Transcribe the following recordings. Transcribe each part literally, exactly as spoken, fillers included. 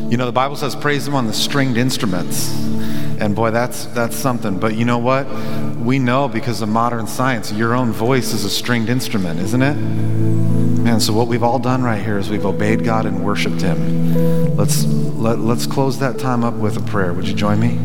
You know, the Bible says praise him on the stringed instruments. And boy, that's that's something. But you know what? We know because of modern science, your own voice is a stringed instrument, isn't it? Man, so what we've all done right here is we've obeyed God and worshiped him. Let's let, let's close that time up with a prayer. Would you join me?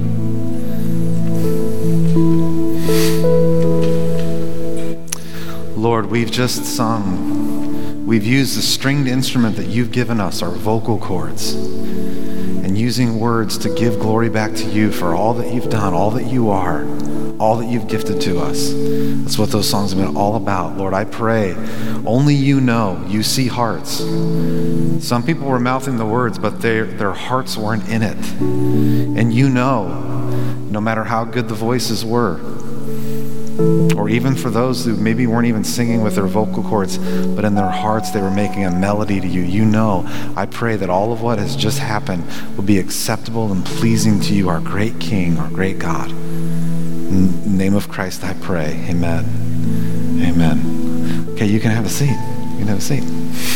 Lord, we've just sung. We've used the stringed instrument that you've given us, our vocal cords, and using words to give glory back to you for all that you've done, all that you are, all that you've gifted to us. That's what those songs have been all about. Lord, I pray, only you know, you see hearts. Some people were mouthing the words, but their their hearts weren't in it. And you know, no matter how good the voices were, or even for those who maybe weren't even singing with their vocal cords, but in their hearts they were making a melody to you. You know, I pray that all of what has just happened will be acceptable and pleasing to you, our great King, our great God. In the name of Christ I pray. Amen. Amen. Okay, you can have a seat. You can have a seat.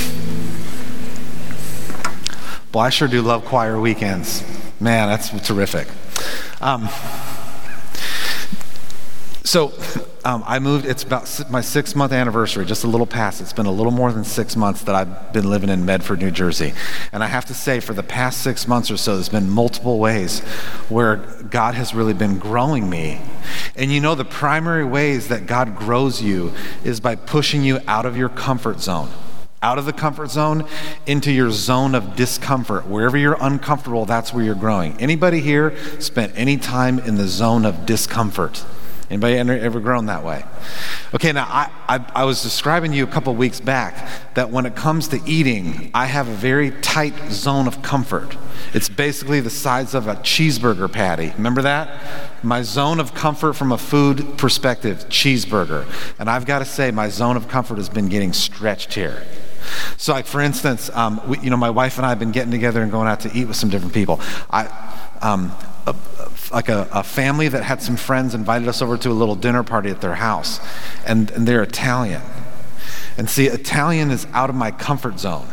Well, I sure do love choir weekends. Man, that's terrific. Um, So um, I moved, it's about my six month anniversary, just a little past. It's been a little more than six months that I've been living in Medford, New Jersey. And I have to say, for the past six months or so, there's been multiple ways where God has really been growing me. And you know, the primary ways that God grows you is by pushing you out of your comfort zone. Out of the comfort zone into your zone of discomfort. Wherever you're uncomfortable, that's where you're growing. Anybody here spent any time in the zone of discomfort? Anybody ever grown that way? Okay, now I, I, I was describing to you a couple weeks back that when it comes to eating, I have a very tight zone of comfort. It's basically the size of a cheeseburger patty. Remember that? My zone of comfort from a food perspective, cheeseburger. And I've got to say, my zone of comfort has been getting stretched here. So like, for instance, um, we, you know, my wife and I have been getting together and going out to eat with some different people. I, um, a, like a, a family that had some friends invited us over to a little dinner party at their house, and, and they're Italian. And see, Italian is out of my comfort zone.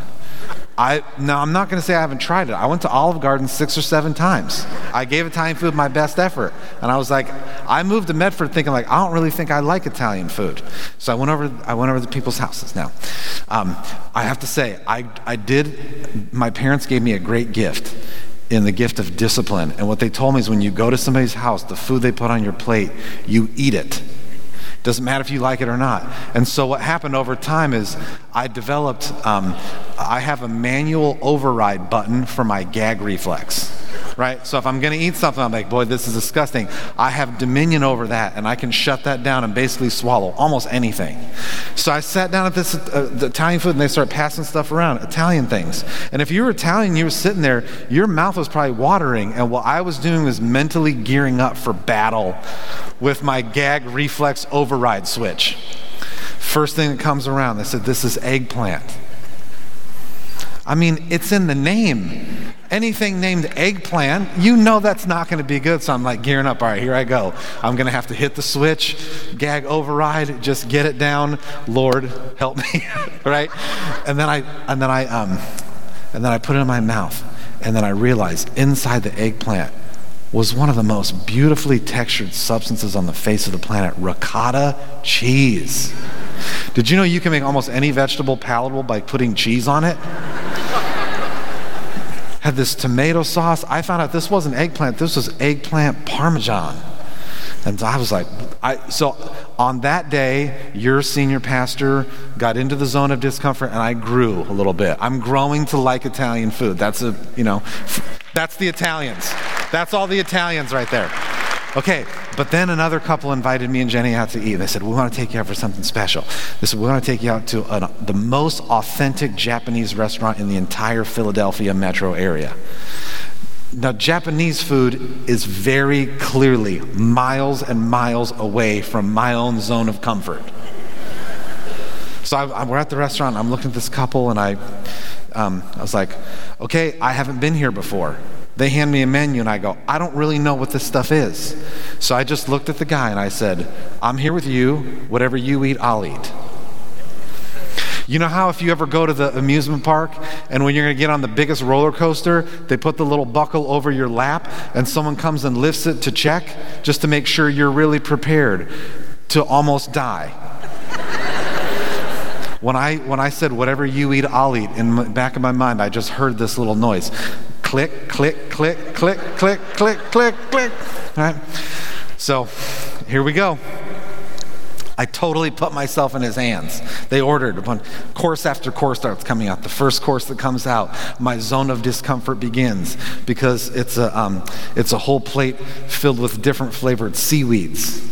I now I'm not going to say I haven't tried it. I went to Olive Garden six or seven times. I gave Italian food my best effort, and I was like, I moved to Medford thinking like, I don't really think I like Italian food. So I went over I went over to people's houses. Now, um, I have to say, I I did. My parents gave me a great gift. In the gift of discipline. And what they told me is when you go to somebody's house, the food they put on your plate, you eat it. Doesn't matter if you like it or not. And so what happened over time is I developed, um, I have a manual override button for my gag reflex. Right? So if I'm going to eat something, I'm like, boy, this is disgusting. I have dominion over that, and I can shut that down and basically swallow almost anything. So I sat down at this uh, the Italian food, and they started passing stuff around, Italian things. And if you were Italian, you were sitting there, your mouth was probably watering, and what I was doing was mentally gearing up for battle with my gag reflex override switch. First thing that comes around, they said, this is eggplant. I mean, it's in the name. Anything named eggplant, you know that's not going to be good. So I'm like gearing up. All right, here I go. I'm going to have to hit the switch, gag override, just get it down. Lord, help me, right? And then I, and then I, um, and then I put it in my mouth, and then I realized inside the eggplant was one of the most beautifully textured substances on the face of the planet, ricotta cheese. Did you know you can make almost any vegetable palatable by putting cheese on it? Had this tomato sauce. I found out this wasn't eggplant, this was eggplant parmesan. And I was like, I so on that day, your senior pastor got into the zone of discomfort, and I grew a little bit. I'm growing to like Italian food. That's a, you know, that's the Italians. That's all the Italians right there. Okay, but then another couple invited me and Jenny out to eat. They said, we want to take you out for something special. They said, we want to take you out to an, the most authentic Japanese restaurant in the entire Philadelphia metro area. Now, Japanese food is very clearly miles and miles away from my own zone of comfort. So I, I, we're at the restaurant, I'm looking at this couple, and I, um, I was like, okay, I haven't been here before. They hand me a menu, and I go, I don't really know what this stuff is. So I just looked at the guy, and I said, I'm here with you. Whatever you eat, I'll eat. You know how if you ever go to the amusement park and when you're going to get on the biggest roller coaster, they put the little buckle over your lap and someone comes and lifts it to check just to make sure you're really prepared to almost die. When I when I said, whatever you eat, I'll eat, in the back of my mind, I just heard this little noise. Click, click, click, click, click, click, click, click. All right? So here we go. I totally put myself in his hands. They ordered one course after course starts coming out. The first course that comes out, my zone of discomfort begins because it's a um, it's a whole plate filled with different flavored seaweeds.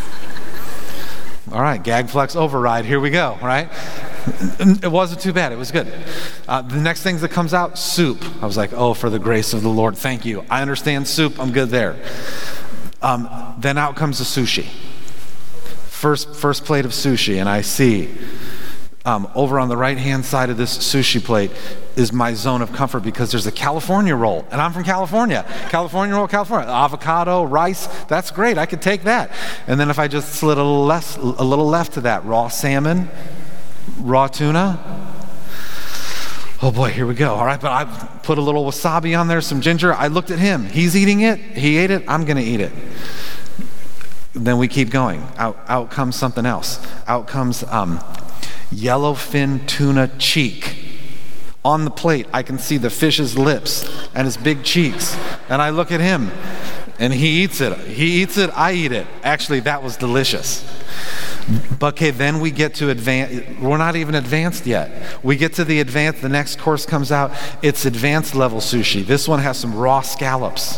All right, gag flex override. Here we go. Right? It wasn't too bad. It was good. Uh, the next thing that comes out, soup. I was like, oh, for the grace of the Lord, thank you. I understand soup. I'm good there. Um, then out comes the sushi. First, first plate of sushi, and I see um, over on the right-hand side of this sushi plate is my zone of comfort because there's a California roll, and I'm from California. California roll, California. Avocado, rice, that's great. I could take that. And then if I just slid a little, less, a little left to that, raw salmon, raw tuna. Oh boy, here we go. All right, but I put a little wasabi on there, some ginger. I looked at him. He's eating it. He ate it. I'm going to eat it. Then we keep going. Out, out comes something else. Out comes um, yellowfin tuna cheek. On the plate, I can see the fish's lips and his big cheeks. And I look at him, and he eats it. He eats it, I eat it. Actually, that was delicious. But okay, then we get to advance. We're not even advanced yet. We get to the advanced. The next course comes out. It's advanced level sushi. This one has some raw scallops.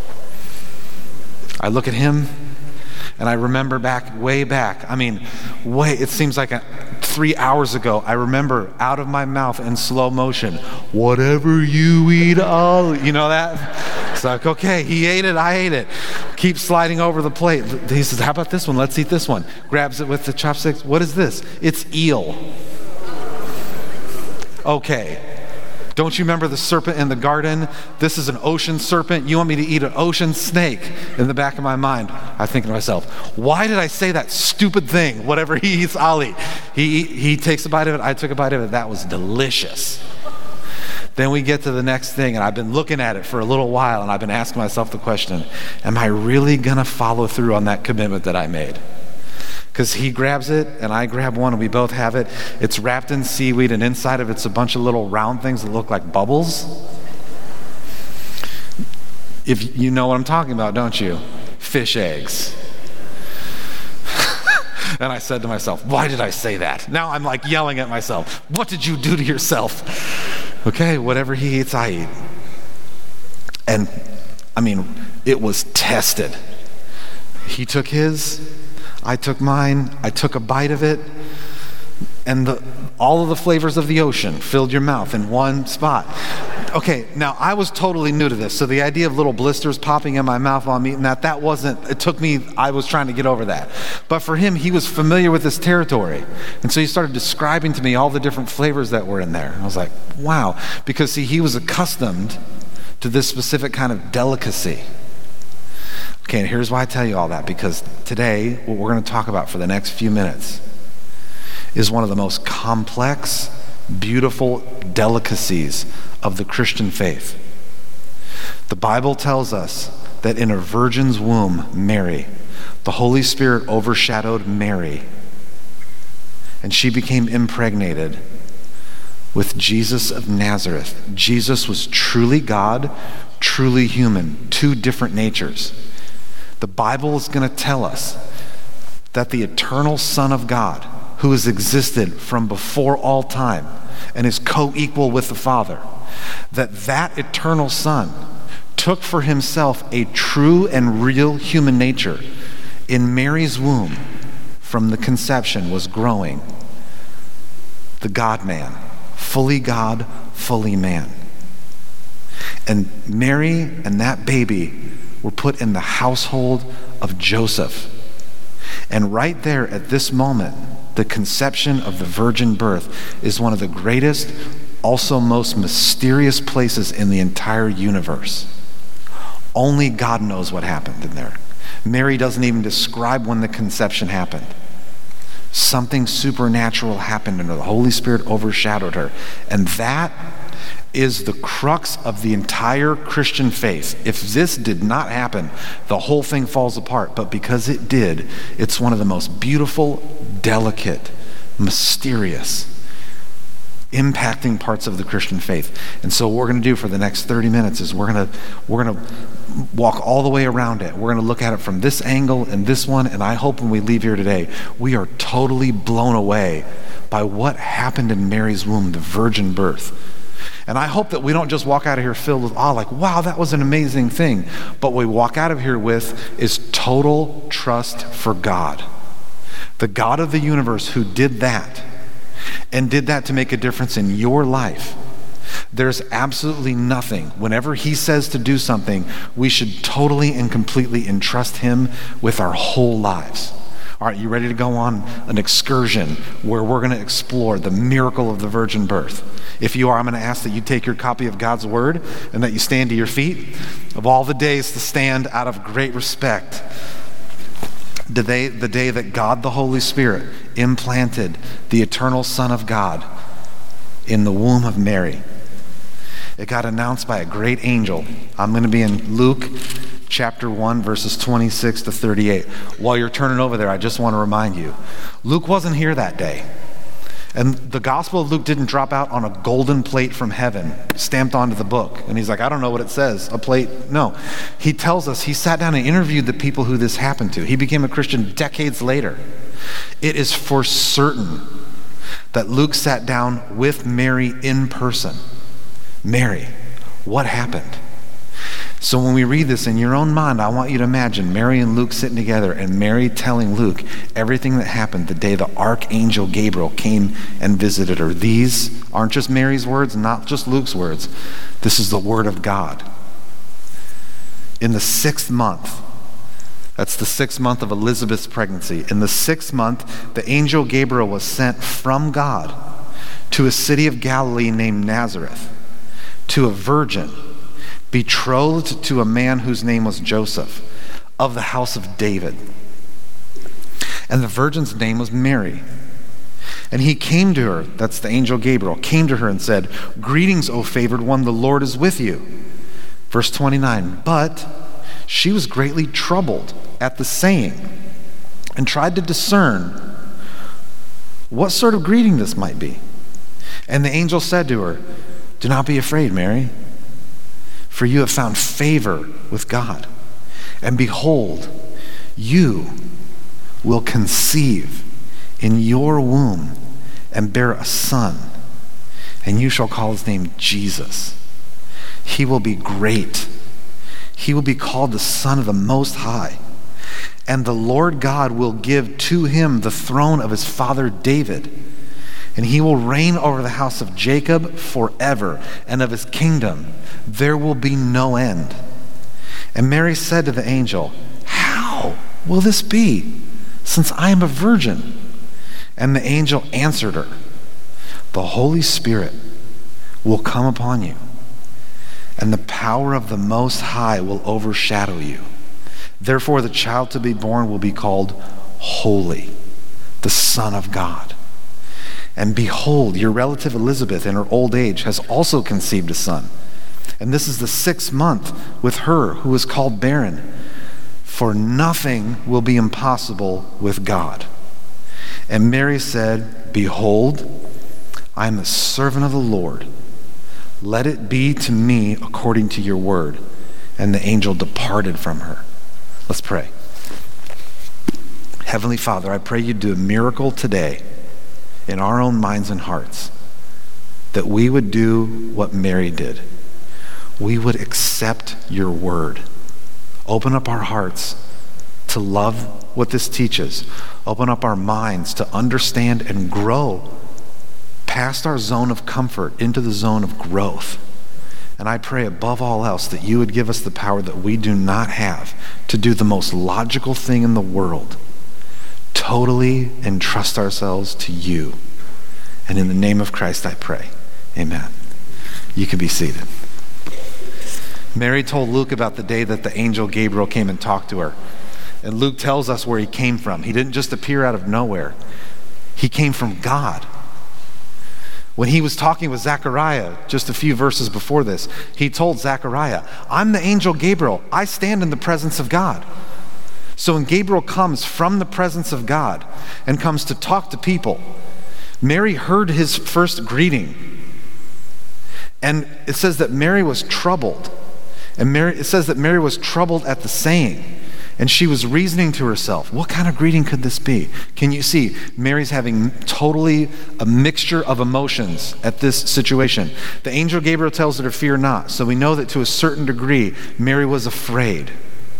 I look at him, and I remember back, way back, I mean, way, it seems like a, three hours ago, I remember out of my mouth in slow motion, whatever you eat, I'll, you know that? It's like, okay, he ate it, I ate it. Keep sliding over the plate. He says, how about this one? Let's eat this one. Grabs it with the chopsticks. What is this? It's eel. Okay. Don't you remember the serpent in the garden? This is an ocean serpent. You want me to eat an ocean snake? In the back of my mind, I think to myself, why did I say that stupid thing? Whatever he eats, I'll eat. He, he takes a bite of it. I took a bite of it. That was delicious. Then we get to the next thing, and I've been looking at it for a little while, and I've been asking myself the question, am I really going to follow through on that commitment that I made? Because he grabs it, and I grab one, and we both have it. It's wrapped in seaweed, and inside of it's a bunch of little round things that look like bubbles. If you know what I'm talking about, don't you? Fish eggs. And I said to myself, why did I say that? Now I'm like yelling at myself. What did you do to yourself? Okay, whatever he eats, I eat. And, I mean, it was tested. He took his, I took mine, I took a bite of it, and the, all of the flavors of the ocean filled your mouth in one spot. Okay, now I was totally new to this, so the idea of little blisters popping in my mouth while I'm eating that, that wasn't, it took me, I was trying to get over that. But for him, he was familiar with this territory. And so he started describing to me all the different flavors that were in there. And I was like, wow. Because see, he was accustomed to this specific kind of delicacy. Okay, and here's why I tell you all that, because today, what we're going to talk about for the next few minutes is one of the most complex, beautiful delicacies of the Christian faith. The Bible tells us that in a virgin's womb, Mary, the Holy Spirit overshadowed Mary, and she became impregnated with Jesus of Nazareth. Jesus was truly God, truly human, two different natures. The Bible is going to tell us that the eternal Son of God, who has existed from before all time and is co-equal with the Father, that that eternal Son took for himself a true and real human nature in Mary's womb. From the conception was growing the God-man, fully God, fully man. And Mary and that baby were put in the household of Joseph. And right there at this moment, the conception of the virgin birth is one of the greatest, also most mysterious places in the entire universe. Only God knows what happened in there. Mary doesn't even describe when the conception happened. Something supernatural happened and the Holy Spirit overshadowed her. And that is the crux of the entire Christian faith. If this did not happen, the whole thing falls apart. But because it did, it's one of the most beautiful, delicate, mysterious, impacting parts of the Christian faith. And so what we're going to do for the next thirty minutes is we're going to we're going to walk all the way around it. We're going to look at it from this angle and this one, and I hope when we leave here today, we are totally blown away by what happened in Mary's womb, the virgin birth. And I hope that we don't just walk out of here filled with awe, like, wow, that was an amazing thing. But what we walk out of here with is total trust for God. The God of the universe who did that, and did that to make a difference in your life. There's absolutely nothing. Whenever he says to do something, we should totally and completely entrust him with our whole lives. All right, you ready to go on an excursion where we're going to explore the miracle of the virgin birth? If you are, I'm going to ask that you take your copy of God's word and that you stand to your feet. Of all the days to stand out of great respect, the day, the day that God the Holy Spirit implanted the eternal Son of God in the womb of Mary. It got announced by a great angel. I'm going to be in Luke chapter one, verses twenty-six to thirty-eight. While you're turning over there, I just want to remind you, Luke wasn't here that day. And the Gospel of Luke didn't drop out on a golden plate from heaven, stamped onto the book. And he's like, I don't know what it says, a plate. No. He tells us he sat down and interviewed the people who this happened to. He became a Christian decades later. It is for certain that Luke sat down with Mary in person. Mary, what happened? So when we read this in your own mind, I want you to imagine Mary and Luke sitting together and Mary telling Luke everything that happened the day the archangel Gabriel came and visited her. These aren't just Mary's words, not just Luke's words. This is the word of God. In the sixth month, that's the sixth month of Elizabeth's pregnancy. In the sixth month, the angel Gabriel was sent from God to a city of Galilee named Nazareth, to a virgin betrothed to a man whose name was Joseph, of the house of David. And the virgin's name was Mary. And he came to her, that's the angel Gabriel, came to her and said, Greetings, O favored one, the Lord is with you. Verse twenty-nine, but she was greatly troubled at the saying and tried to discern what sort of greeting this might be. And the angel said to her, Do not be afraid, Mary, for you have found favor with God. And behold, you will conceive in your womb and bear a son, and you shall call his name Jesus. He will be great. He will be called the Son of the Most High. And the Lord God will give to him the throne of his father David, and he will reign over the house of Jacob forever, and of his kingdom there will be no end. And Mary said to the angel, How will this be, since I am a virgin? And the angel answered her, The Holy Spirit will come upon you, and the power of the Most High will overshadow you. Therefore the child to be born will be called Holy, the Son of God. And behold, your relative Elizabeth in her old age has also conceived a son. And this is the sixth month with her who is called barren. For nothing will be impossible with God. And Mary said, Behold, I am the servant of the Lord. Let it be to me according to your word. And the angel departed from her. Let's pray. Heavenly Father, I pray you do a miracle today in our own minds and hearts, that we would do what Mary did. We would accept your word. Open up our hearts to love what this teaches. Open up our minds to understand and grow past our zone of comfort into the zone of growth. And I pray above all else that you would give us the power that we do not have to do the most logical thing in the world. Totally entrust ourselves to you. And in the name of Christ I pray. Amen. You can be seated. Mary told Luke about the day that the angel Gabriel came and talked to her. And Luke tells us where he came from. He didn't just appear out of nowhere. He came from God. When he was talking with Zechariah just a few verses before this, he told Zechariah, I'm the angel Gabriel. I stand in the presence of God. So when Gabriel comes from the presence of God and comes to talk to people, Mary heard his first greeting. And it says that Mary was troubled. And Mary, it says that Mary was troubled at the saying. And she was reasoning to herself, what kind of greeting could this be? Can you see? Mary's having totally a mixture of emotions at this situation. The angel Gabriel tells her to fear not. So we know that to a certain degree, Mary was afraid.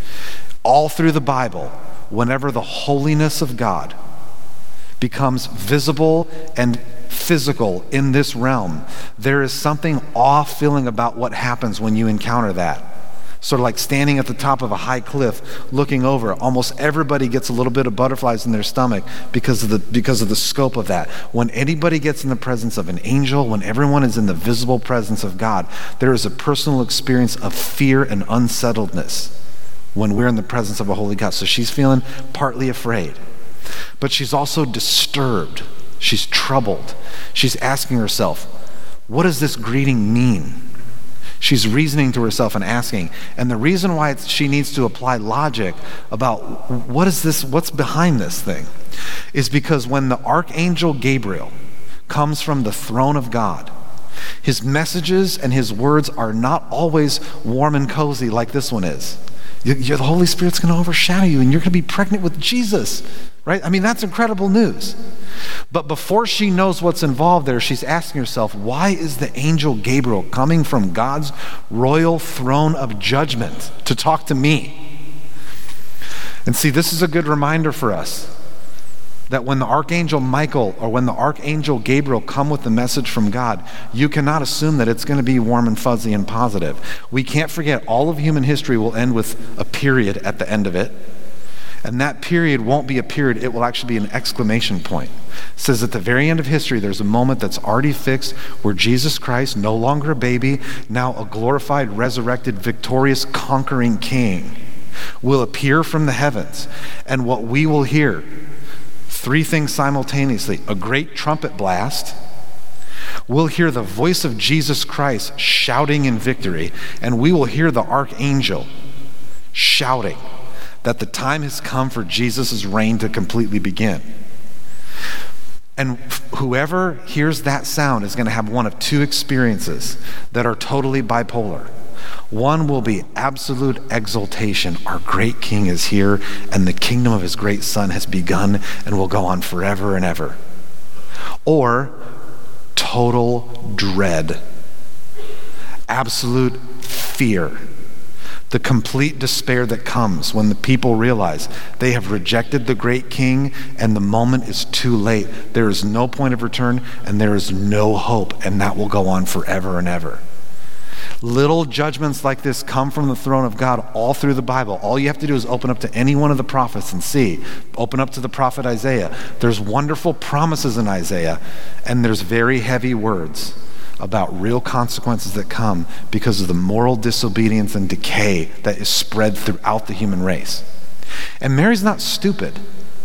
All through the Bible, whenever the holiness of God becomes visible and physical in this realm, there is something awe-filling about what happens when you encounter that. Sort of like standing at the top of a high cliff looking over. Almost everybody gets a little bit of butterflies in their stomach because of the because of the scope of that. When anybody gets in the presence of an angel, when everyone is in the visible presence of God, there is a personal experience of fear and unsettledness when we're in the presence of a holy God. So she's feeling partly afraid, but she's also disturbed. She's troubled. She's asking herself, what does this greeting mean? She's reasoning to herself and asking. And the reason why it's, she needs to apply logic about what is this, what's behind this thing, is because when the archangel Gabriel comes from the throne of God, his messages and his words are not always warm and cozy like this one is. You, you're, the Holy Spirit's going to overshadow you and you're going to be pregnant with Jesus, right? I mean, that's incredible news. But before she knows what's involved there, she's asking herself, why is the angel Gabriel coming from God's royal throne of judgment to talk to me? And see, this is a good reminder for us that when the archangel Michael or when the archangel Gabriel come with the message from God, you cannot assume that it's going to be warm and fuzzy and positive. We can't forget all of human history will end with a period at the end of it. And that period won't be a period, it will actually be an exclamation point. It says at the very end of history, there's a moment that's already fixed where Jesus Christ, no longer a baby, now a glorified, resurrected, victorious, conquering king, will appear from the heavens. And what we will hear, three things simultaneously: a great trumpet blast, we'll hear the voice of Jesus Christ shouting in victory, and we will hear the archangel shouting that the time has come for Jesus' reign to completely begin. And whoever hears that sound is going to have one of two experiences that are totally bipolar. One will be absolute exultation. Our great king is here, and the kingdom of his great son has begun and will go on forever and ever. Or total dread, absolute fear. The complete despair that comes when the people realize they have rejected the great king and the moment is too late. There is no point of return and there is no hope, and that will go on forever and ever. Little judgments like this come from the throne of God all through the Bible. All you have to do is open up to any one of the prophets and see. Open up to the prophet Isaiah. There's wonderful promises in Isaiah, and there's very heavy words about real consequences that come because of the moral disobedience and decay that is spread throughout the human race. And Mary's not stupid.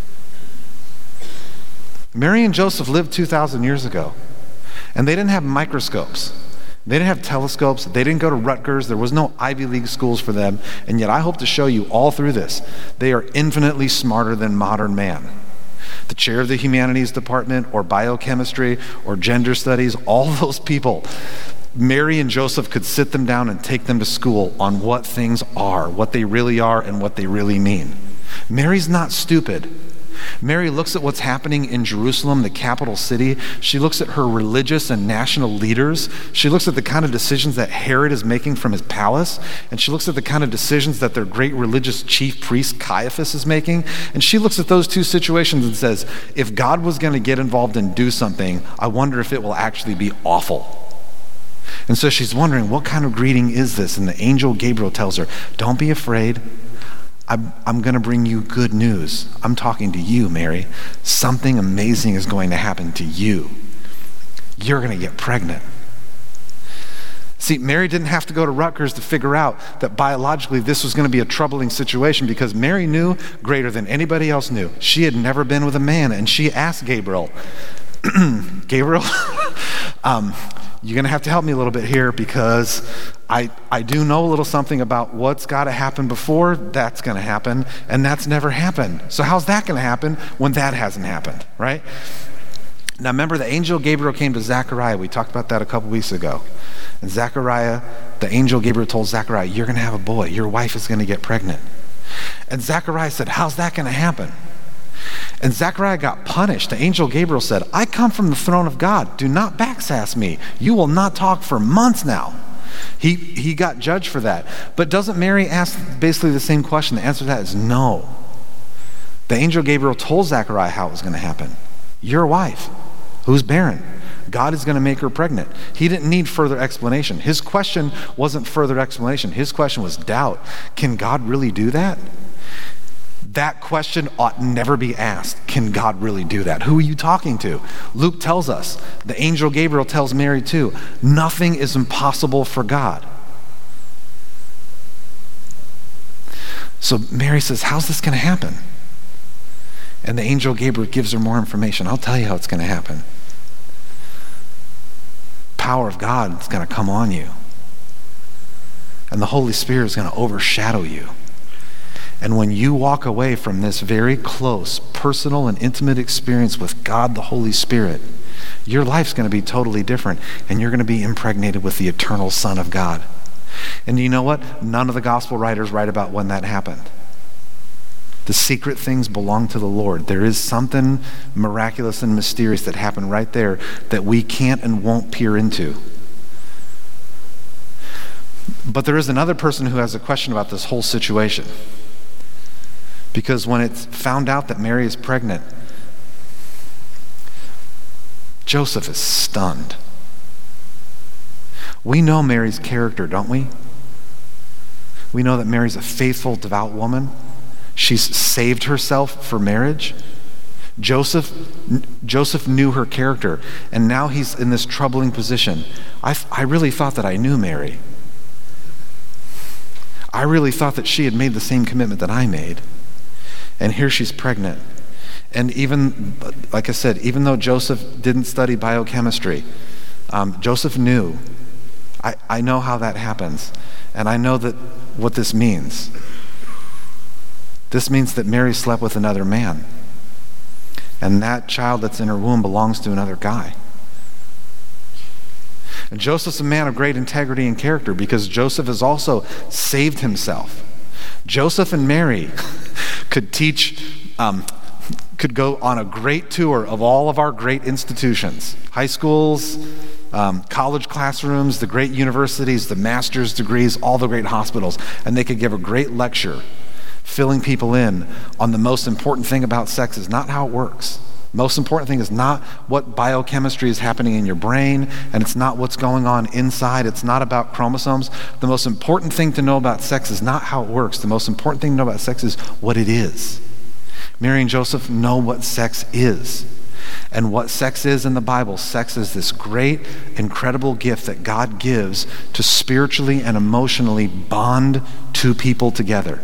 Mary and Joseph lived two thousand years ago, and they didn't have microscopes. They didn't have telescopes. They didn't go to Rutgers. There was no Ivy League schools for them. And yet I hope to show you all through this, they are infinitely smarter than modern man. The chair of the humanities department or biochemistry or gender studies, all those people, Mary and Joseph could sit them down and take them to school on what things are, what they really are, and what they really mean. Mary's not stupid. Mary looks at what's happening in Jerusalem, the capital city. She looks at her religious and national leaders. She looks at the kind of decisions that Herod is making from his palace. And she looks at the kind of decisions that their great religious chief priest Caiaphas is making. And she looks at those two situations and says, if God was going to get involved and do something, I wonder if it will actually be awful. And so she's wondering, what kind of greeting is this? And the angel Gabriel tells her, don't be afraid. I'm, I'm going to bring you good news. I'm talking to you, Mary. Something amazing is going to happen to you. You're going to get pregnant. See, Mary didn't have to go to Rutgers to figure out that biologically this was going to be a troubling situation, because Mary knew greater than anybody else knew. She had never been with a man, and she asked Gabriel, Gabriel, um, you're going to have to help me a little bit here, because I, I do know a little something about what's got to happen before that's going to happen, and that's never happened. So how's that going to happen when that hasn't happened, right? Now remember, the angel Gabriel came to Zechariah. We talked about that a couple weeks ago. And Zechariah, the angel Gabriel told Zechariah, you're going to have a boy. Your wife is going to get pregnant. And Zechariah said, how's that going to happen? And Zechariah got punished. The angel Gabriel said, I come from the throne of God. Do not backsass me. You will not talk for months now. He, he got judged for that. But doesn't Mary ask basically the same question? The answer to that is no. The angel Gabriel told Zechariah how it was going to happen. Your wife, who's barren, God is going to make her pregnant. He didn't need further explanation. His question wasn't further explanation. His question was doubt. Can God really do that? That question ought never be asked. Can God really do that? Who are you talking to? Luke tells us, the angel Gabriel tells Mary too, nothing is impossible for God. So Mary says, how's this going to happen? And the angel Gabriel gives her more information. I'll tell you how it's going to happen. Power of God is going to come on you. And the Holy Spirit is going to overshadow you. And when you walk away from this very close, personal, and intimate experience with God, the Holy Spirit, your life's going to be totally different, and you're going to be impregnated with the eternal Son of God. And you know what? None of the gospel writers write about when that happened. The secret things belong to the Lord. There is something miraculous and mysterious that happened right there that we can't and won't peer into. But there is another person who has a question about this whole situation. Because when it's found out that Mary is pregnant, Joseph is stunned. We know Mary's character, don't we? We know that Mary's a faithful, devout woman. She's saved herself for marriage. Joseph, Joseph knew her character, and now he's in this troubling position. I, I really thought that I knew Mary. I really thought that she had made the same commitment that I made. And here she's pregnant. And even, like I said, even though Joseph didn't study biochemistry, um, Joseph knew. I, I know how that happens. And I know that what this means. This means that Mary slept with another man. And that child that's in her womb belongs to another guy. And Joseph's a man of great integrity and character, because Joseph has also saved himself. Joseph and Mary could teach, um, could go on a great tour of all of our great institutions, high schools, um, college classrooms, the great universities, the master's degrees, all the great hospitals, and they could give a great lecture filling people in on the most important thing about sex is not how it works. Most important thing is not what biochemistry is happening in your brain, and it's not what's going on inside. It's not about chromosomes. The most important thing to know about sex is not how it works. The most important thing to know about sex is what it is. Mary and Joseph know what sex is. And what sex is in the Bible, sex is this great, incredible gift that God gives to spiritually and emotionally bond two people together.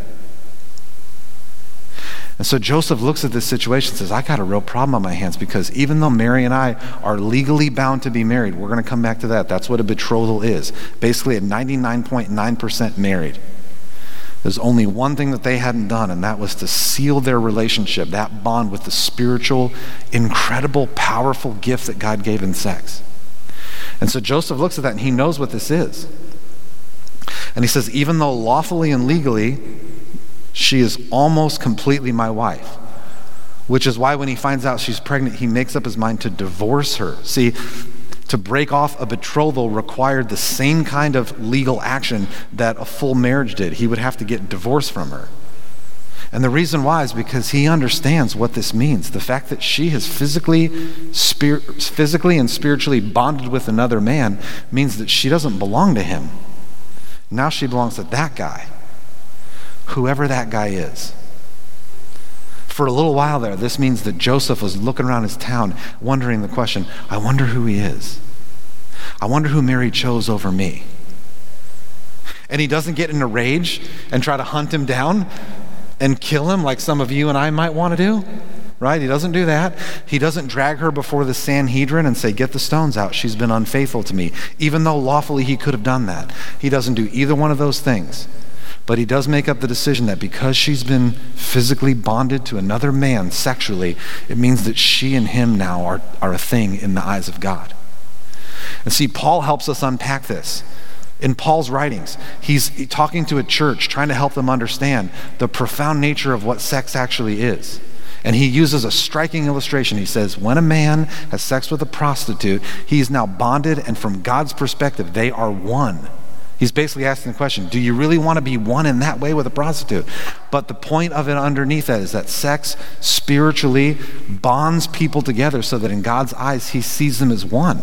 And so Joseph looks at this situation and says, I got a real problem on my hands, because even though Mary and I are legally bound to be married, we're going to come back to that. That's what a betrothal is. Basically at ninety-nine point nine percent married. There's only one thing that they hadn't done, and that was to seal their relationship, that bond, with the spiritual, incredible, powerful gift that God gave in sex. And so Joseph looks at that and he knows what this is. And he says, even though lawfully and legally, she is almost completely my wife. Which is why when he finds out she's pregnant, he makes up his mind to divorce her. See, to break off a betrothal required the same kind of legal action that a full marriage did. He would have to get divorced from her. And the reason why is because he understands what this means. The fact that she has physically, spir- physically and spiritually bonded with another man means that she doesn't belong to him. Now she belongs to that guy. Whoever that guy is. For a little while there, this means that Joseph was looking around his town, wondering the question, I wonder who he is. I wonder who Mary chose over me. And he doesn't get in a rage and try to hunt him down and kill him like some of you and I might want to do, right? He doesn't do that. He doesn't drag her before the Sanhedrin and say, get the stones out. She's been unfaithful to me, even though lawfully he could have done that. He doesn't do either one of those things. But he does make up the decision that because she's been physically bonded to another man sexually, it means that she and him now are, are a thing in the eyes of God. And see, Paul helps us unpack this. In Paul's writings, he's talking to a church, trying to help them understand the profound nature of what sex actually is. And he uses a striking illustration. He says, when a man has sex with a prostitute, he's now bonded, and from God's perspective, they are one. He's basically asking the question, do you really want to be one in that way with a prostitute? But the point of it underneath that is that sex spiritually bonds people together so that in God's eyes, he sees them as one.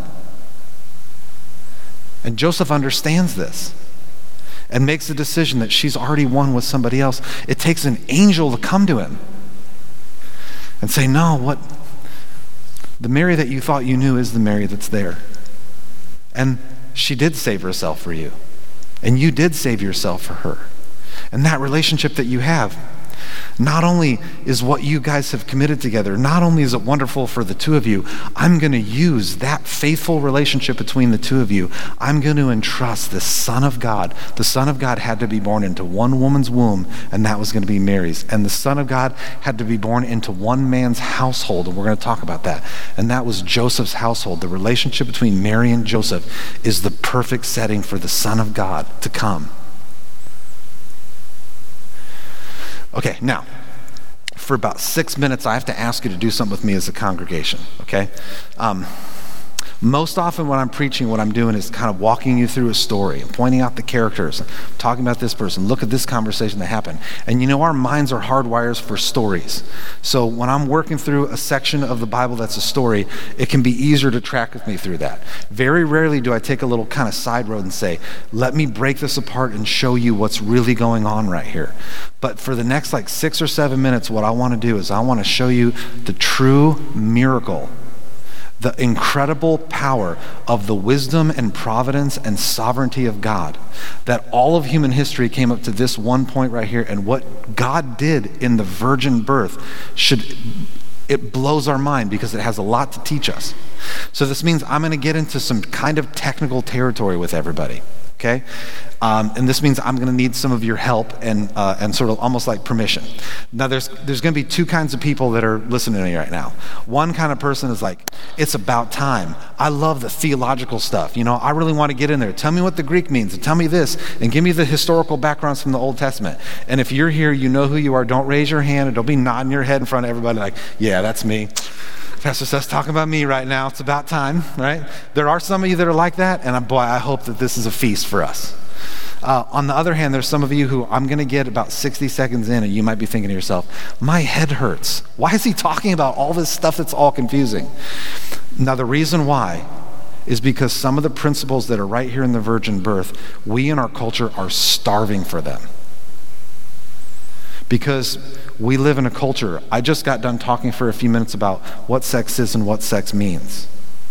And Joseph understands this and makes the decision that she's already one with somebody else. It takes an angel to come to him and say, no, what? The Mary that you thought you knew is the Mary that's there. And she did save herself for you. And you did save yourself for her. And that relationship that you have, not only is what you guys have committed together, not only is it wonderful for the two of you, I'm going to use that faithful relationship between the two of you. I'm going to entrust the Son of God. The Son of God had to be born into one woman's womb, and that was going to be Mary's. And the Son of God had to be born into one man's household, and we're going to talk about that. And that was Joseph's household. The relationship between Mary and Joseph is the perfect setting for the Son of God to come. Okay, now, for about six minutes, I have to ask you to do something with me as a congregation, okay? Um, most often when I'm preaching, what I'm doing is kind of walking you through a story and pointing out the characters, talking about this person, look at this conversation that happened. And you know, our minds are hardwired for stories. So when I'm working through a section of the Bible that's a story, it can be easier to track with me through that. Very rarely do I take a little kind of side road and say, let me break this apart and show you what's really going on right here. But for the next like six or seven minutes, what I want to do is I want to show you the true miracle, the incredible power of the wisdom and providence and sovereignty of God, that all of human history came up to this one point right here, and what God did in the virgin birth should, it blows our mind because it has a lot to teach us. So this means I'm going to get into some kind of technical territory with everybody. Okay? Um, and this means I'm going to need some of your help and uh, and sort of almost like permission. Now, there's there's going to be two kinds of people that are listening to me right now. One kind of person is like, it's about time. I love the theological stuff. You know, I really want to get in there. Tell me what the Greek means, and tell me this, and give me the historical backgrounds from the Old Testament. And if you're here, you know who you are. Don't raise your hand, and don't be nodding your head in front of everybody like, yeah, that's me. Pastor Seth's talking about me right now. It's about time, right? There are some of you that are like that, and boy, I hope that this is a feast for us. Uh, on the other hand, there's some of you who I'm going to get about sixty seconds in, and you might be thinking to yourself, my head hurts. Why is he talking about all this stuff that's all confusing? Now, the reason why is because some of the principles that are right here in the virgin birth, we in our culture are starving for them. Because we live in a culture, I just got done talking for a few minutes about what sex is and what sex means.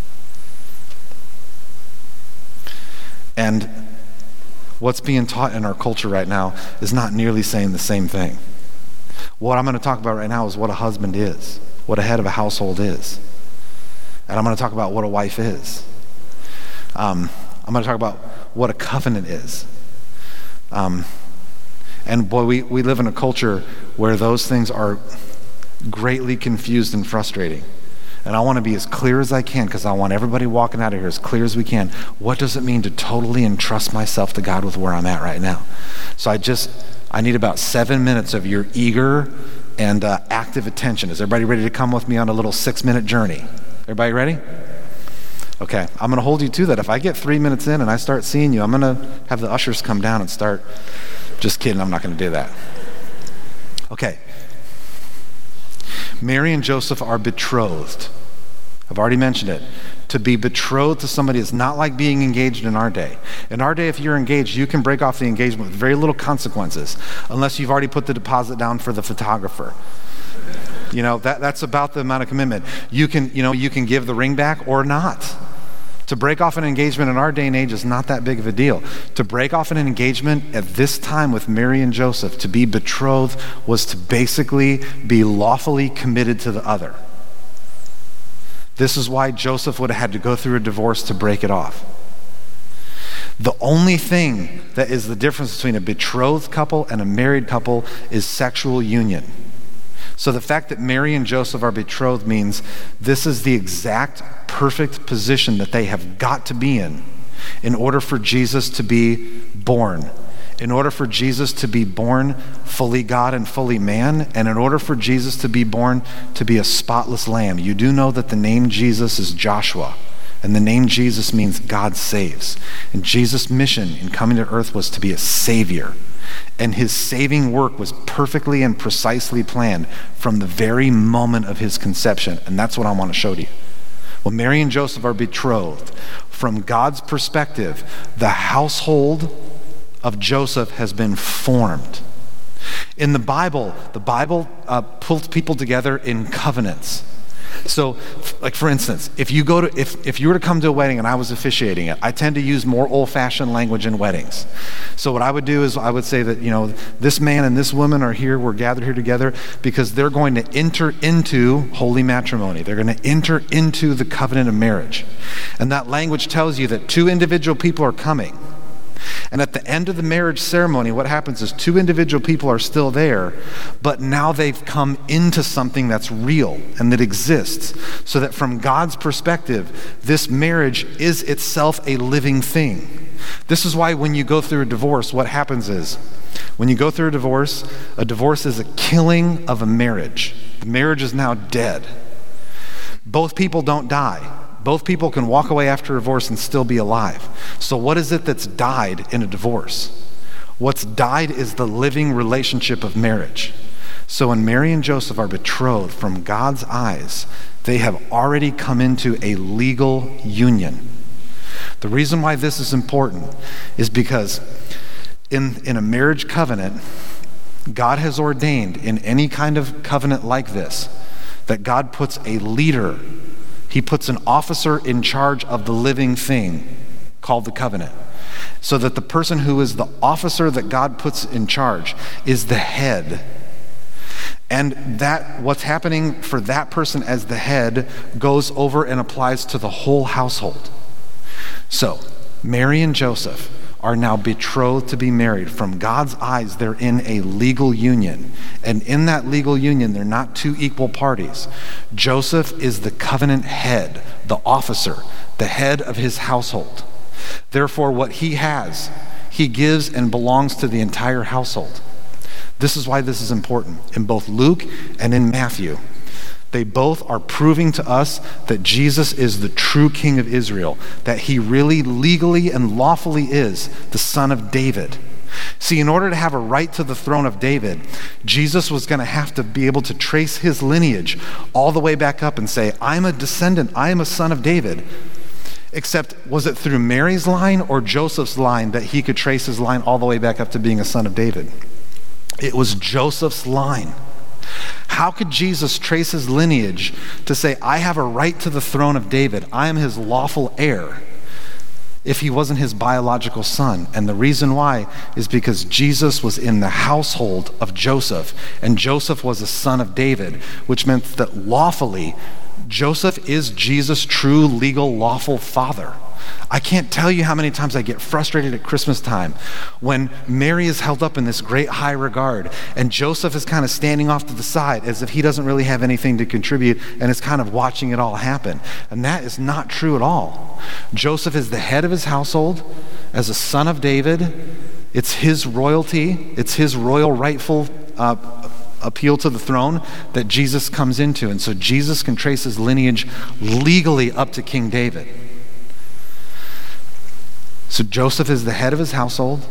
And what's being taught in our culture right now is not nearly saying the same thing. What I'm going to talk about right now is what a husband is, what a head of a household is. And I'm going to talk about what a wife is. Um, I'm going to talk about what a covenant is. Um, And boy, we, we live in a culture where those things are greatly confused and frustrating. And I want to be as clear as I can because I want everybody walking out of here as clear as we can. What does it mean to totally entrust myself to God with where I'm at right now? So I just, I need about seven minutes of your eager and uh, active attention. Is everybody ready to come with me on a little six-minute journey? Everybody ready? Okay, I'm going to hold you to that. If I get three minutes in and I start seeing you, I'm going to have the ushers come down and start. Just kidding, I'm not going to do that. Okay. Mary and Joseph are betrothed. I've already mentioned it. To be betrothed to somebody is not like being engaged in our day. In our day, if you're engaged, you can break off the engagement with very little consequences, unless you've already put the deposit down for the photographer. You know, that, that's about the amount of commitment. You can, you know, you can give the ring back or not. To break off an engagement in our day and age is not that big of a deal. To break off an engagement at this time with Mary and Joseph, to be betrothed, was to basically be lawfully committed to the other. This is why Joseph would have had to go through a divorce to break it off. The only thing that is the difference between a betrothed couple and a married couple is sexual union. So the fact that Mary and Joseph are betrothed means this is the exact perfect position that they have got to be in in order for Jesus to be born. In order for Jesus to be born fully God and fully man, and in order for Jesus to be born to be a spotless lamb. You do know that the name Jesus is Joshua, and the name Jesus means God saves. And Jesus' mission in coming to earth was to be a savior. And his saving work was perfectly and precisely planned from the very moment of his conception. And that's what I want to show to you. When Mary and Joseph are betrothed, from God's perspective, the household of Joseph has been formed. In the Bible, the Bible uh, pulls people together in covenants. So, like for instance, if you go to if, if you were to come to a wedding and I was officiating it, I tend to use more old-fashioned language in weddings. So what I would do is I would say that, you know, this man and this woman are here, we're gathered here together because they're going to enter into holy matrimony. They're going to enter into the covenant of marriage. And that language tells you that two individual people are coming. And at the end of the marriage ceremony, what happens is two individual people are still there, but now they've come into something that's real and that exists. So that from God's perspective, this marriage is itself a living thing. This is why when you go through a divorce, what happens is, when you go through a divorce, a divorce is a killing of a marriage. The marriage is now dead. Both people don't die. Both people can walk away after a divorce and still be alive. So what is it that's died in a divorce? What's died is the living relationship of marriage. So when Mary and Joseph are betrothed, from God's eyes, they have already come into a legal union. The reason why this is important is because in, in a marriage covenant, God has ordained in any kind of covenant like this that God puts a leader. He puts an officer in charge of the living thing called the covenant, so that the person who is the officer that God puts in charge is the head. And that what's happening for that person as the head goes over and applies to the whole household. So Mary and Joseph are now betrothed to be married. From God's eyes, they're in a legal union. And in that legal union, they're not two equal parties. Joseph is the covenant head, the officer, the head of his household. Therefore, what he has, he gives and belongs to the entire household. This is why this is important. In both Luke and in Matthew, they both are proving to us that Jesus is the true King of Israel, that he really legally and lawfully is the son of David. See, in order to have a right to the throne of David, Jesus was going to have to be able to trace his lineage all the way back up and say, I'm a descendant, I am a son of David. Except, was it through Mary's line or Joseph's line that he could trace his line all the way back up to being a son of David? It was Joseph's line. How could Jesus trace his lineage to say, I have a right to the throne of David, I am his lawful heir, if he wasn't his biological son? And the reason why is because Jesus was in the household of Joseph, and Joseph was a son of David, which meant that lawfully, Joseph is Jesus' true, legal, lawful father. I can't tell you how many times I get frustrated at Christmas time when Mary is held up in this great high regard and Joseph is kind of standing off to the side as if he doesn't really have anything to contribute and is kind of watching it all happen. And that is not true at all. Joseph is the head of his household as a son of David. It's his royalty. It's his royal rightful uh, appeal to the throne that Jesus comes into. And so Jesus can trace his lineage legally up to King David. So Joseph is the head of his household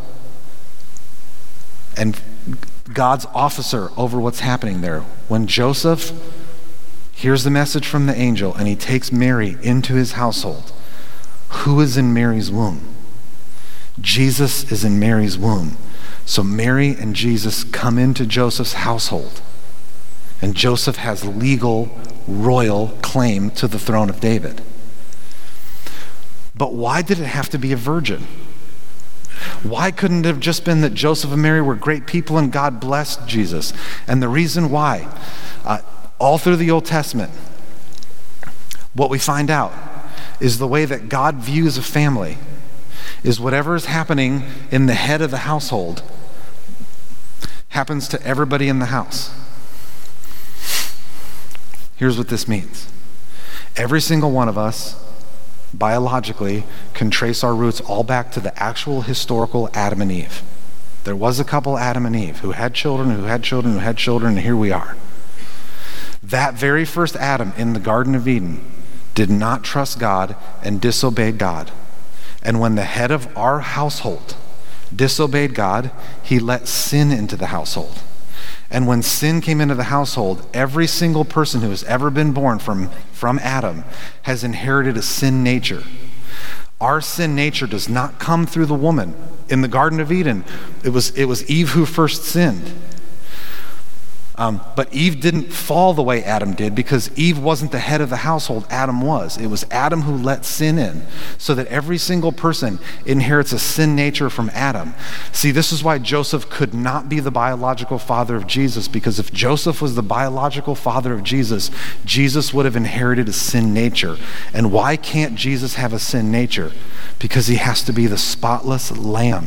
and God's officer over what's happening there. When Joseph hears the message from the angel and he takes Mary into his household, who is in Mary's womb? Jesus is in Mary's womb. So Mary and Jesus come into Joseph's household, and Joseph has legal, royal claim to the throne of David. But why did it have to be a virgin? Why couldn't it have just been that Joseph and Mary were great people and God blessed Jesus? And the reason why, uh, all through the Old Testament, what we find out is the way that God views a family is whatever is happening in the head of the household happens to everybody in the house. Here's what this means. Every single one of us, biologically, can trace our roots all back to the actual historical Adam and Eve. There was a couple, Adam and Eve, who had children, who had children, who had children, and here we are. That very first Adam in the Garden of Eden did not trust God and disobeyed God. And when the head of our household disobeyed God, he let sin into the household. And when sin came into the household, every single person who has ever been born from, from Adam has inherited a sin nature. Our sin nature does not come through the woman. In the Garden of Eden, it was, it was Eve who first sinned. Um, but Eve didn't fall the way Adam did because Eve wasn't the head of the household, Adam was. It was Adam who let sin in, so that every single person inherits a sin nature from Adam. See, this is why Joseph could not be the biological father of Jesus, because if Joseph was the biological father of Jesus, Jesus would have inherited a sin nature. And why can't Jesus have a sin nature? Because he has to be the spotless lamb.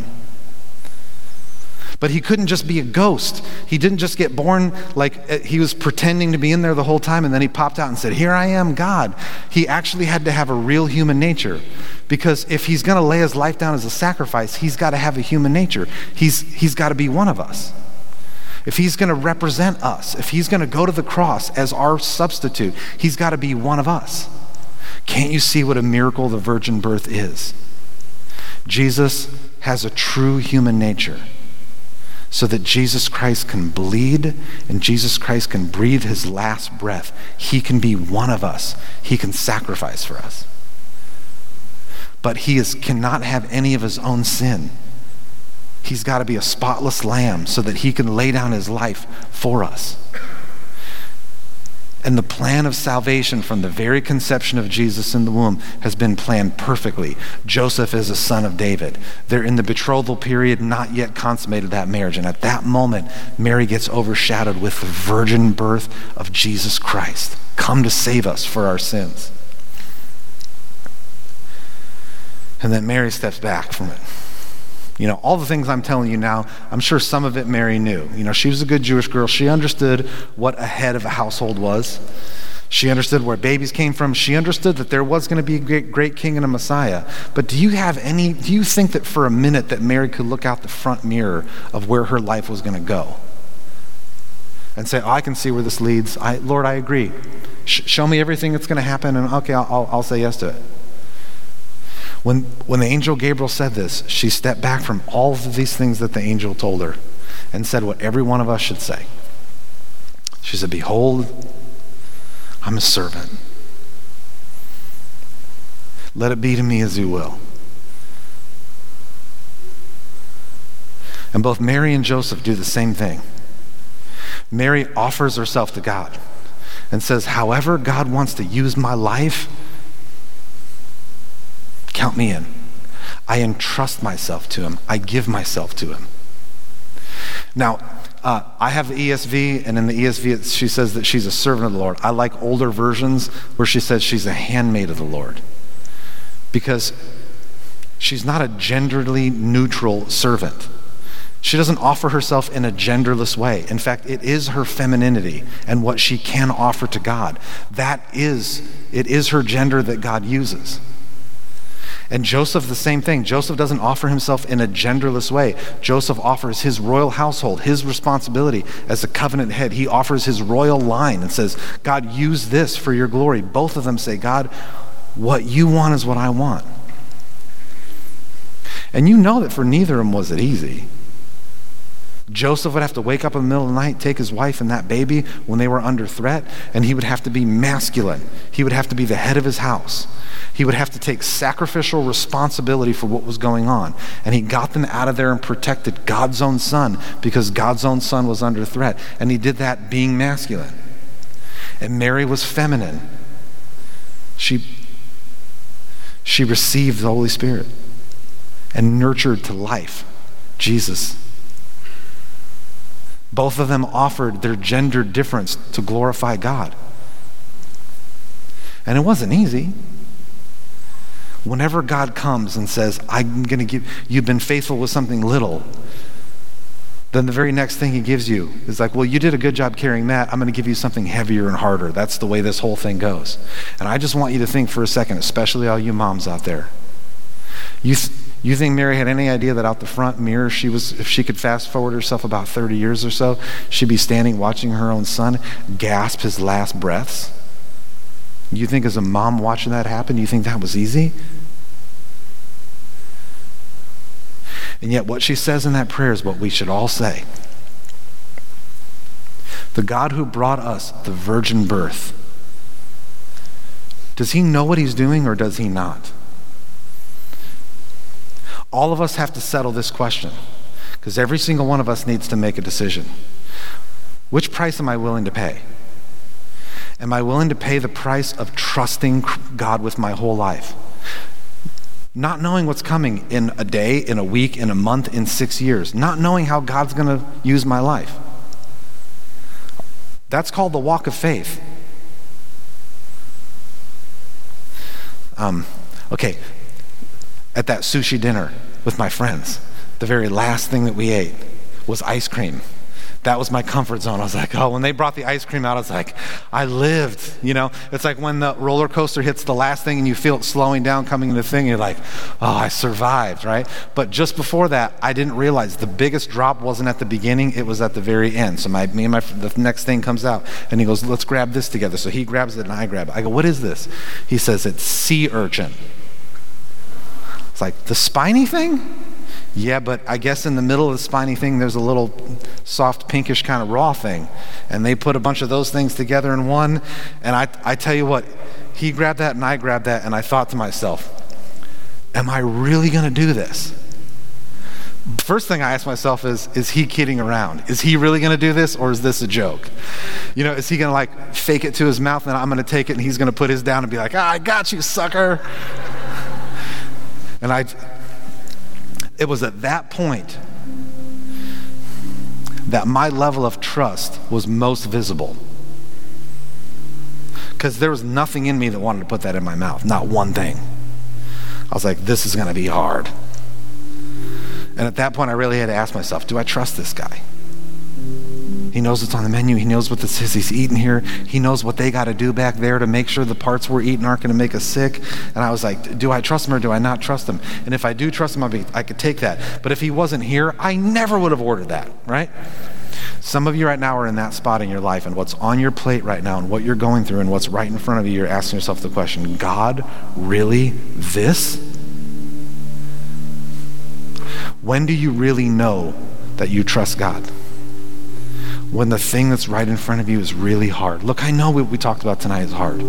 But he couldn't just be a ghost. He didn't just get born like he was pretending to be in there the whole time and then he popped out and said, "Here I am, God." He actually had to have a real human nature, because if he's going to lay his life down as a sacrifice, he's got to have a human nature. He's, he's got to be one of us. If he's going to represent us, if he's going to go to the cross as our substitute, he's got to be one of us. Can't you see what a miracle the virgin birth is? Jesus has a true human nature, so that Jesus Christ can bleed and Jesus Christ can breathe his last breath. He can be one of us. He can sacrifice for us. But he is, cannot have any of his own sin. He's got to be a spotless lamb so that he can lay down his life for us. And the plan of salvation from the very conception of Jesus in the womb has been planned perfectly. Joseph is a son of David. They're in the betrothal period, not yet consummated that marriage. And at that moment, Mary gets overshadowed with the virgin birth of Jesus Christ, come to save us for our sins. And then Mary steps back from it. You know, all the things I'm telling you now, I'm sure some of it Mary knew. You know, she was a good Jewish girl. She understood what a head of a household was. She understood where babies came from. She understood that there was going to be a great, great king and a Messiah. But do you have any, do you think that for a minute that Mary could look out the front mirror of where her life was going to go and say, "Oh, I can see where this leads. I, Lord, I agree. Sh- show me everything that's going to happen, and okay, I'll, I'll, I'll say yes to it." When, when the angel Gabriel said this, she stepped back from all of these things that the angel told her and said what every one of us should say. She said, "Behold, I'm a servant. Let it be to me as you will." And both Mary and Joseph do the same thing. Mary offers herself to God and says, "However God wants to use my life, count me in. I entrust myself to him. I give myself to him." Now, uh, I have the E S V, and in the E S V, it, she says that she's a servant of the Lord. I like older versions where she says she's a handmaid of the Lord, because she's not a genderly neutral servant. She doesn't offer herself in a genderless way. In fact, it is her femininity and what she can offer to God. That is, it is her gender that God uses. And Joseph, the same thing. Joseph doesn't offer himself in a genderless way. Joseph offers his royal household, his responsibility as a covenant head. He offers his royal line and says, "God, use this for your glory." Both of them say, "God, what you want is what I want." And you know that for neither of them was it easy. Joseph would have to wake up in the middle of the night, take his wife and that baby when they were under threat, and he would have to be masculine. He would have to be the head of his house. He would have to take sacrificial responsibility for what was going on. And he got them out of there and protected God's own son, because God's own son was under threat. And he did that being masculine. And Mary was feminine. She, she received the Holy Spirit and nurtured to life Jesus. Both of them offered their gender difference to glorify God. And it wasn't easy. Whenever God comes and says, I'm going to give, you've been faithful with something little, then the very next thing he gives you is like, well, you did a good job carrying that. I'm going to give you something heavier and harder. That's the way this whole thing goes. And I just want you to think for a second, especially all you moms out there. You th- you think Mary had any idea that out the front mirror, she was, if she could fast forward herself about thirty years or so, she'd be standing watching her own son gasp his last breaths? You think as a mom watching that happen, you think that was easy? And yet what she says in that prayer is what we should all say. The God who brought us the virgin birth, does he know what he's doing or does he not? All of us have to settle this question because every single one of us needs to make a decision. Which price am I willing to pay? Am I willing to pay the price of trusting God with my whole life? Not knowing what's coming in a day, in a week, in a month, in six years. Not knowing how God's going to use my life. That's called the walk of faith. Um, okay, at that sushi dinner with my friends, the very last thing that we ate was ice cream. That was my comfort zone. I was like, oh, when they brought the ice cream out, I was like, I lived, you know? It's like when the roller coaster hits the last thing and you feel it slowing down, coming into the thing, you're like, oh, I survived, right? But just before that, I didn't realize the biggest drop wasn't at the beginning, it was at the very end. So my, me and my, the next thing comes out, and he goes, let's grab this together. So he grabs it and I grab it. I go, what is this? He says, it's sea urchin. It's like, the spiny thing? Yeah, but I guess in the middle of the spiny thing, there's a little soft pinkish kind of raw thing. And they put a bunch of those things together in one. And I, I tell you what, he grabbed that and I grabbed that. And I thought to myself, am I really going to do this? First thing I asked myself is, is he kidding around? Is he really going to do this, or is this a joke? You know, is he going to like fake it to his mouth and I'm going to take it and he's going to put his down and be like, ah, I got you, sucker. And I... It was at that point that my level of trust was most visible. Because there was nothing in me that wanted to put that in my mouth, not one thing. I was like, this is going to be hard. And at that point, I really had to ask myself, do I trust this guy? He knows what's on the menu. He knows what this is he's eating here. He knows what they got to do back there to make sure the parts we're eating aren't going to make us sick. And I was like, do I trust him or do I not trust him? And if I do trust him, I'll be, I could take that. But if he wasn't here, I never would have ordered that, right? Some of you right now are in that spot in your life, and what's on your plate right now and what you're going through and what's right in front of you, you're asking yourself the question, God, really this? When do you really know that you trust God? When the thing that's right in front of you is really hard. Look, I know what we talked about tonight is hard.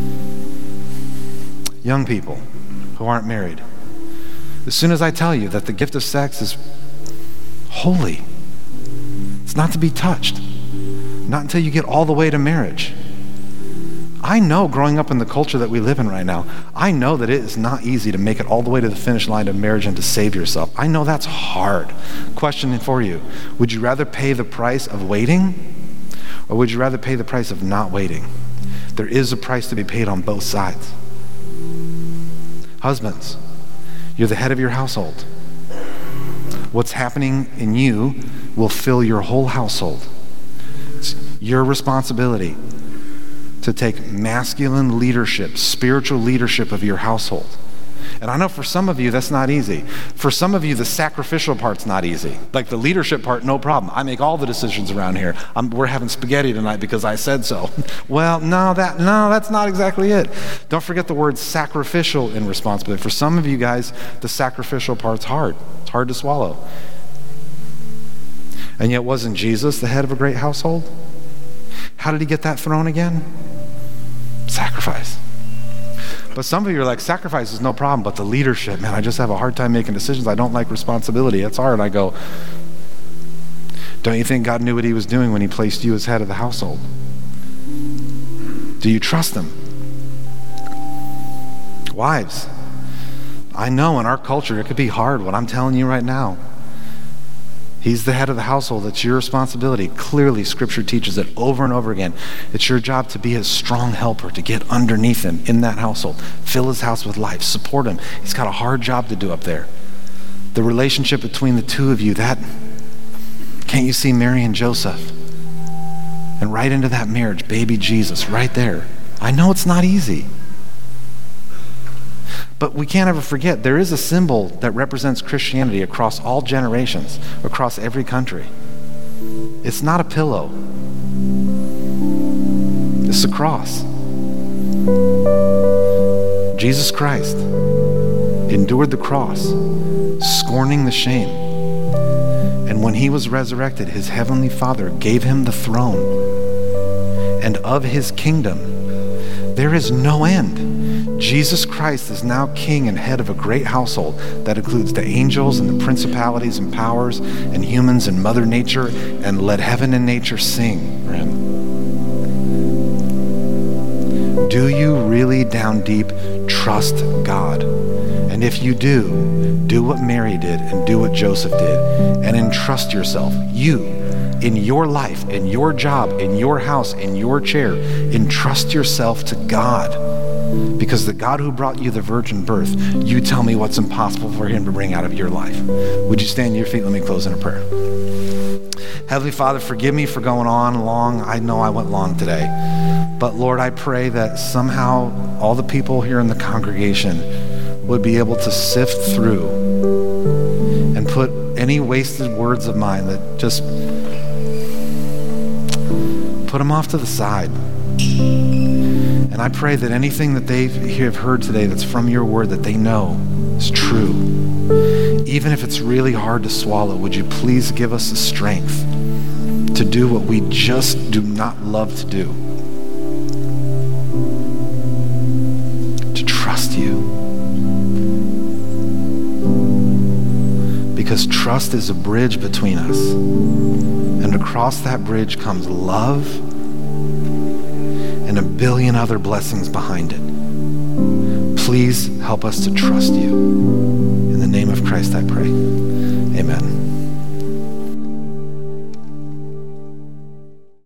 Young people who aren't married, as soon as I tell you that the gift of sex is holy, it's not to be touched, not until you get all the way to marriage. I know, growing up in the culture that we live in right now, I know that it is not easy to make it all the way to the finish line of marriage and to save yourself. I know that's hard. Question for you, would you rather pay the price of waiting, or would you rather pay the price of not waiting? There is a price to be paid on both sides. Husbands, you're the head of your household. What's happening in you will fill your whole household. It's your responsibility to take masculine leadership, spiritual leadership of your household. And I know for some of you, that's not easy. For some of you, the sacrificial part's not easy. Like the leadership part, no problem. I make all the decisions around here. I'm, we're having spaghetti tonight because I said so. Well, no, that no, that's not exactly it. Don't forget the word sacrificial in responsibility. For some of you guys, the sacrificial part's hard. It's hard to swallow. And yet, wasn't Jesus the head of a great household? How did he get that throne again? Sacrifice. But some of you are like, sacrifice is no problem, but the leadership, man, I just have a hard time making decisions. I don't like responsibility. It's hard. I go, don't you think God knew what he was doing when he placed you as head of the household? Do you trust him? Wives, I know in our culture it could be hard, what I'm telling you right now. He's the head of the household. It's your responsibility. Clearly, Scripture teaches it over and over again. It's your job to be his strong helper, to get underneath him in that household. Fill his house with life. Support him. He's got a hard job to do up there. The relationship between the two of you, that, can't you see Mary and Joseph? And right into that marriage, baby Jesus, right there. I know it's not easy. But we can't ever forget, there is a symbol that represents Christianity across all generations, across every country. It's not a pillow. It's a cross. Jesus Christ endured the cross, scorning the shame. And when he was resurrected, his heavenly Father gave him the throne. And of his kingdom, there is no end. Jesus Christ is now king and head of a great household that includes the angels and the principalities and powers and humans and Mother Nature, and let heaven and nature sing for him. Do you really down deep trust God? And if you do, do what Mary did and do what Joseph did and entrust yourself, you, in your life, in your job, in your house, in your chair, entrust yourself to God. Because the God who brought you the virgin birth, you tell me what's impossible for him to bring out of your life. Would you stand to your feet? Let me close in a prayer. Heavenly Father, forgive me for going on long. I know I went long today. But Lord, I pray that somehow all the people here in the congregation would be able to sift through and put any wasted words of mine that just put them off to the side. And I pray that anything that they have heard today that's from your word that they know is true. Even if it's really hard to swallow, would you please give us the strength to do what we just do not love to do? To trust you. Because trust is a bridge between us. And across that bridge comes love and a billion other blessings behind it. Please help us to trust you. In the name of Christ I pray.